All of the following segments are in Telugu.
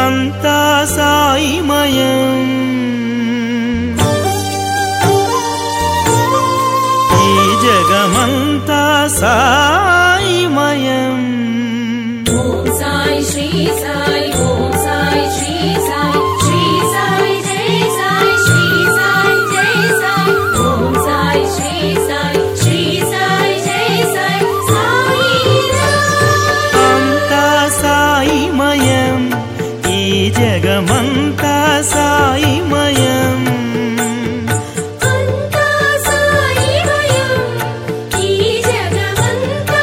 అంతా సాయిమయం. ఈ జగమంతా సాయిమయం. ఓం సాయి శ్రీ సాయి, ఓం సాయి శ్రీ సాయి, శ్రీ సాయి జై సాయి, శ్రీ సాయి జై సాయి, ఓం సాయి శ్రీ సాయి, శ్రీ సాయి జై సాయి, సాయి అంతా సాయిమయం. ఈ జగమంతా సాయిమయం. అంతా సాయిమయం. ఈ జగమంతా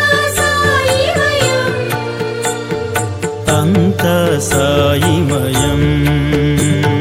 సాయిమయం. అంతా సాయిమయం.